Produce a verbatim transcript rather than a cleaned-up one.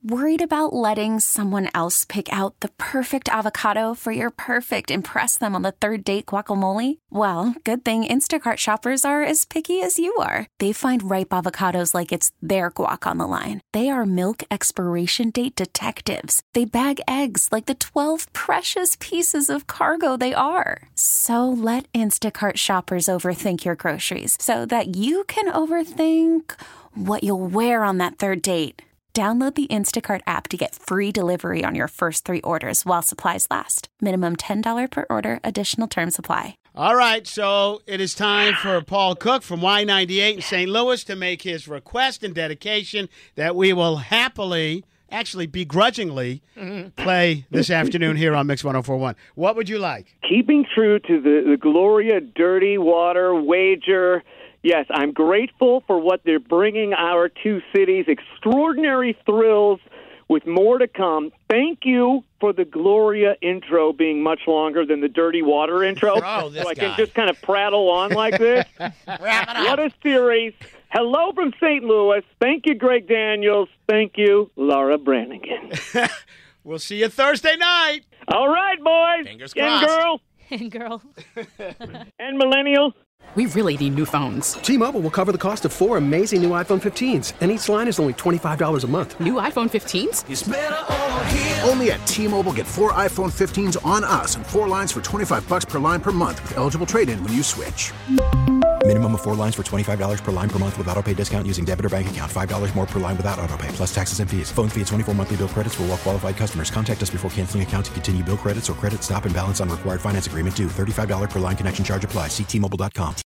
Worried about letting someone else pick out the perfect avocado for your perfect impress them on the third date guacamole? Well, good thing Instacart shoppers are as picky as you are. They find ripe avocados like it's their guac on the line. They are milk expiration date detectives. They bag eggs like the twelve precious pieces of cargo they are. So let Instacart shoppers overthink your groceries so that you can overthink what you'll wear on that third date. Download the Instacart app to get free delivery on your first three orders while supplies last. Minimum ten dollars per order. Additional terms apply. All right, so it is time for Paul Cook from Y ninety-eight in Saint Louis to make his request and dedication that we will happily, actually begrudgingly, play this afternoon here on Mix one oh four point one. What would you like? Keeping true to the, the Gloria Dirty Water wager. Yes, I'm grateful for what they're bringing our two cities. Extraordinary thrills with more to come. Thank you for the Gloria intro being much longer than the Dirty Water intro. Oh, this so I guy. can just kind of prattle on like this. What a series. Hello from Saint Louis. Thank you, Greg Daniels. Thank you, Laura Branigan. We'll see you Thursday night. All right, boys. Fingers and crossed. girl. And girl. And millennial. We really need new phones. T-Mobile will cover the cost of four amazing new iPhone fifteens, and each line is only twenty-five dollars a month. New iPhone fifteens? It's better over here. Only at T-Mobile, get four iPhone fifteens on us and four lines for twenty-five dollars per line per month with eligible trade-in when you switch. Minimum of four lines for twenty-five dollars per line per month with autopay discount using debit or bank account. five dollars more per line without autopay, plus taxes and fees. Phone fee at twenty-four monthly bill credits for well-qualified customers. Contact us before canceling account to continue bill credits or credit stop and balance on required finance agreement due. thirty-five dollars per line connection charge applies. See T Mobile dot com.